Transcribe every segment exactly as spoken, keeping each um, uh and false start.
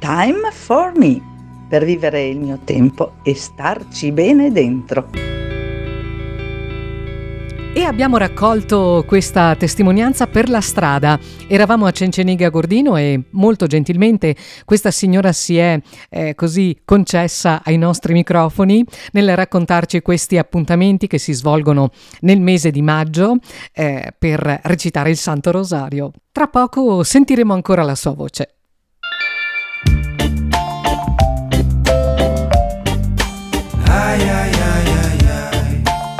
Time for Me, per vivere il mio tempo e starci bene dentro. E abbiamo raccolto questa testimonianza per la strada. Eravamo a Cenceniga Gordino e molto gentilmente questa signora si è eh, così concessa ai nostri microfoni nel raccontarci questi appuntamenti che si svolgono nel mese di maggio eh, per recitare il Santo Rosario. Tra poco sentiremo ancora la sua voce. Ai ai ai ai ai.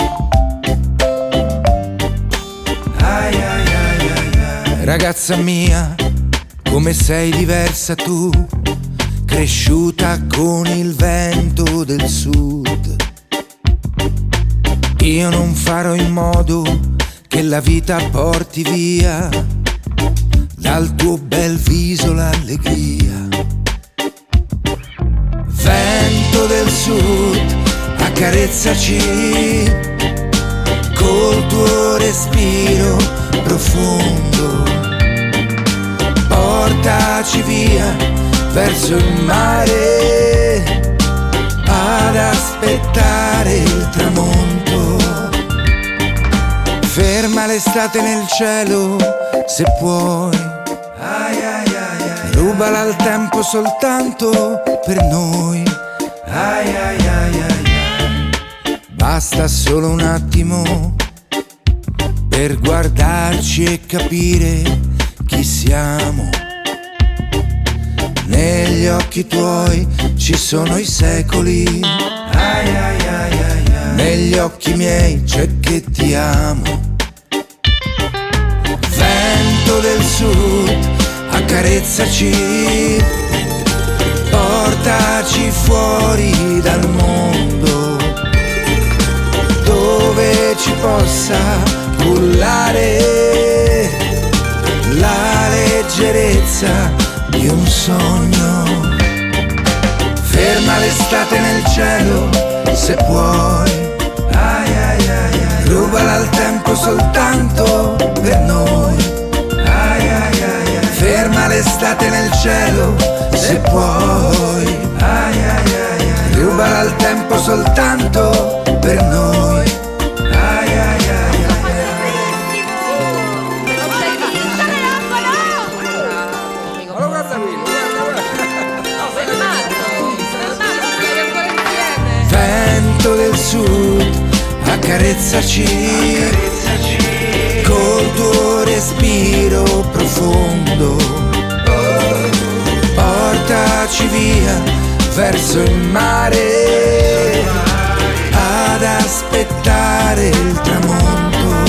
Ai ai ai ai ai. Ragazza mia, come sei diversa tu, cresciuta con il vento del sud. Io non farò in modo che la vita porti via dal tuo bel viso l'allegria. Vento del sud, accarezzaci col tuo respiro profondo, portaci via verso il mare ad aspettare il tramonto. Ferma l'estate nel cielo se puoi, ai ai ai ai. Rubala il tempo soltanto per noi, ai ai ai ai ai. Basta solo un attimo per guardarci e capire chi siamo. Negli occhi tuoi ci sono i secoli, ai ai ai ai ai. Negli occhi miei c'è che ti amo. Vento del sud, accarezzaci, portaci fuori dal mondo, dove ci possa cullare la leggerezza di un sogno. Ferma l'estate nel cielo se puoi, ai ai ai ai. Rubala il tempo soltanto per noi, ai ai ai ai. Ferma l'estate nel cielo se puoi, ai ai ai ai. Rubala il tempo soltanto per noi, ai ai ai ai. Ma guarda qui, guarda, no, sei matto, sei matto, sei ancora insieme. Vento del sud, accarezzaci, accarezzaci col tuo respiro profondo, portaci via verso il mare ad aspettare il tramonto.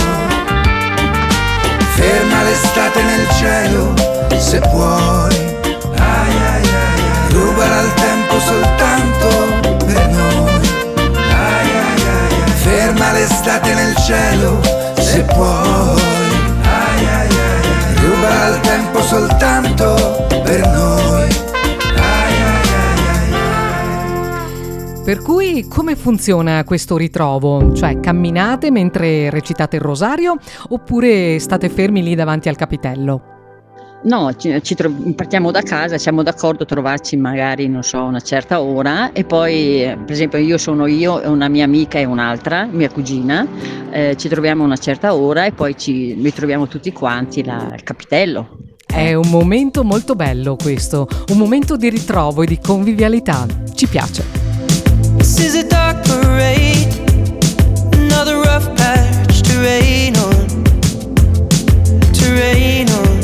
Ferma l'estate nel cielo se puoi, ai ai ai ai. Rubala il tempo soltanto per noi, ai ai ai ai. Ferma l'estate nel cielo se puoi, ai ai ai ai. Rubala il tempo soltanto per noi, ai ai ai ai. Per cui come funziona questo ritrovo? Cioè camminate mentre recitate il rosario oppure state fermi lì davanti al capitello? No, ci, ci tro- partiamo da casa, siamo d'accordo a trovarci magari, non so, una certa ora e poi, eh, per esempio, io sono io e una mia amica e un'altra, mia cugina, eh, ci troviamo a una certa ora e poi ci ritroviamo tutti quanti là, al capitello. È un momento molto bello questo, un momento di ritrovo e di convivialità. Ci piace. This is a dark parade, another rough patch to rain on, to rain on.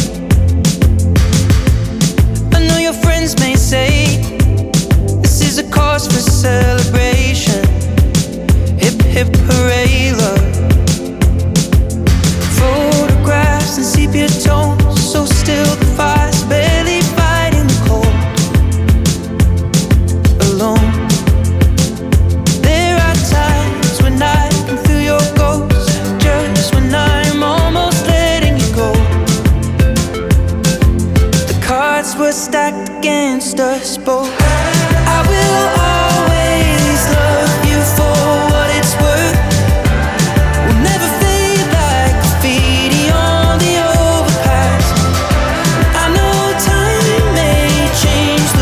I know your friends may say this is a cause for celebration, hip hip hooray love. Photographs and sepia tones, so still the fire's barely fighting the cold. Alone. There are times when I can feel your ghost, just when I'm almost letting you go. The cards were stacked against us both. I will always love you for what it's worth. We'll never fade like graffiti on the overpass. I know time may change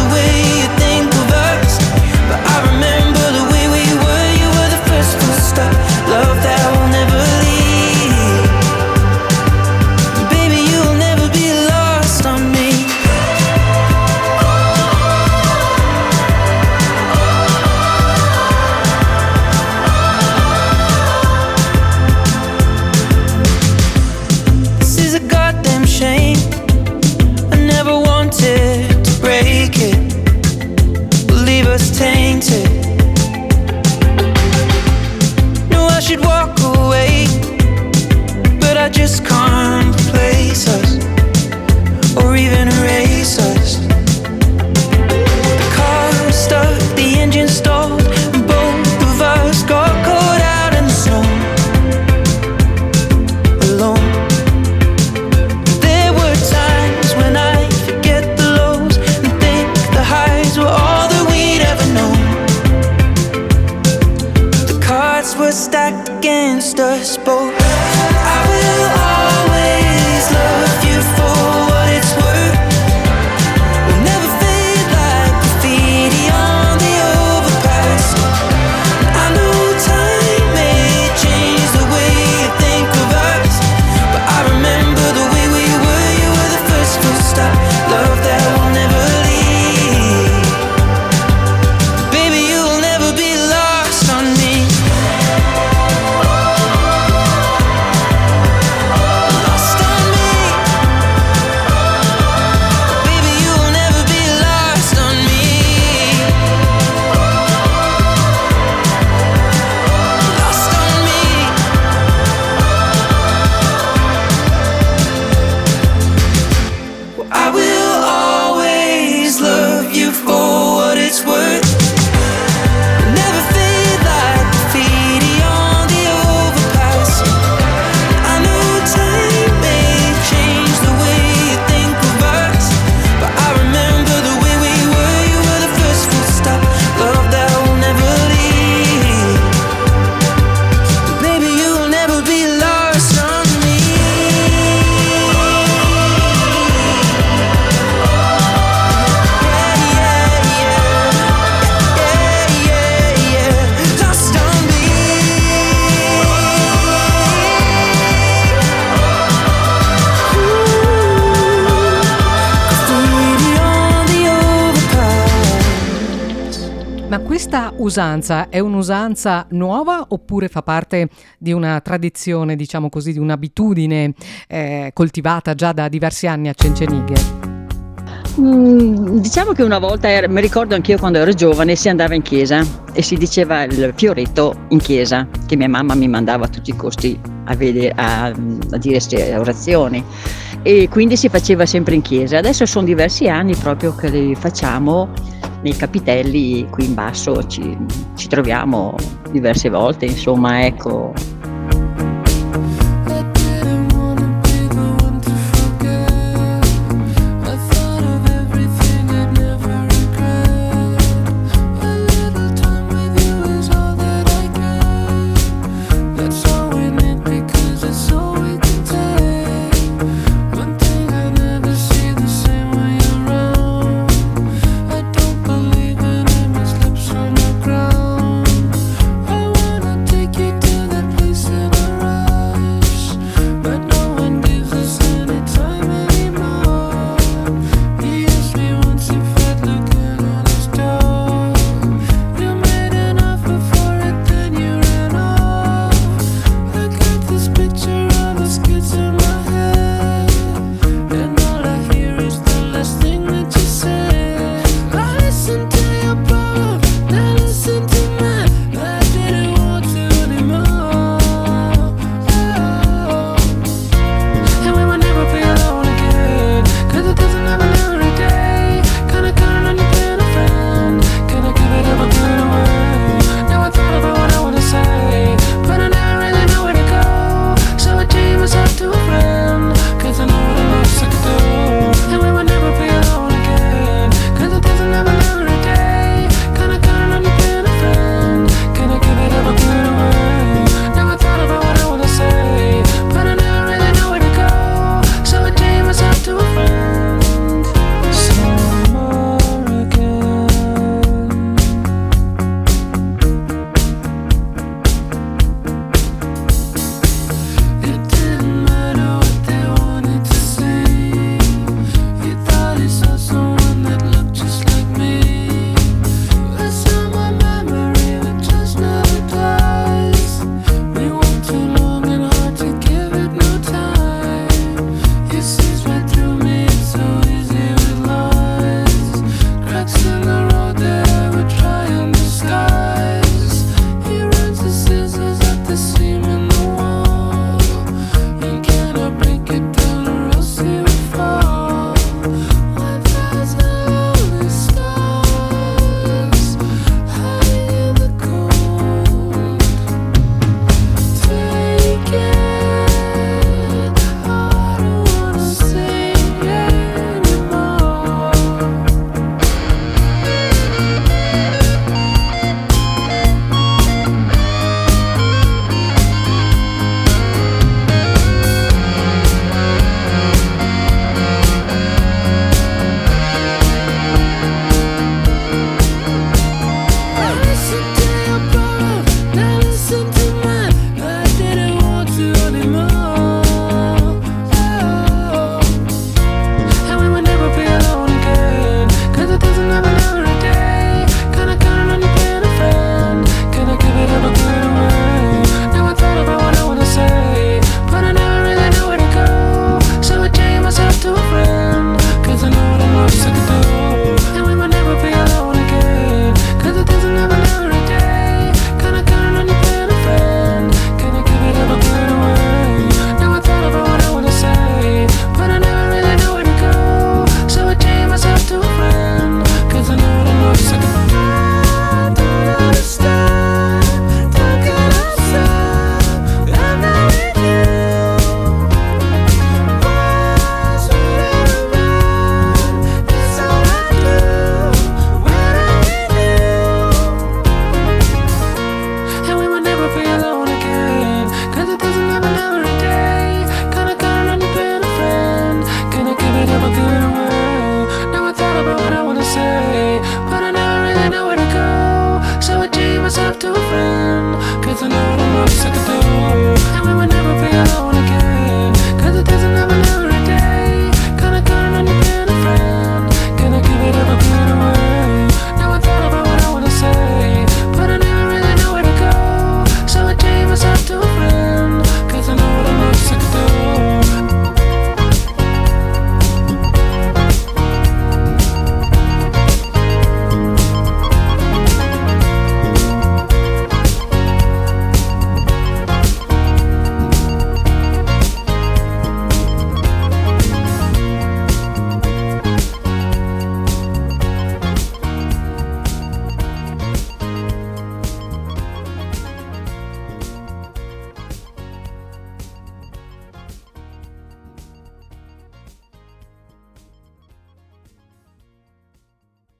Ma questa usanza è un'usanza nuova oppure fa parte di una tradizione, diciamo così, di un'abitudine eh, coltivata già da diversi anni a Cencenighe? Mm, diciamo che una volta, era, mi ricordo anch'io quando ero giovane, si andava in chiesa e si diceva il fioretto in chiesa, che mia mamma mi mandava a tutti i costi a, vedere, a, a dire queste orazioni, e quindi si faceva sempre in chiesa. Adesso sono diversi anni proprio che li facciamo nei capitelli qui in basso, ci, ci troviamo diverse volte, insomma, ecco.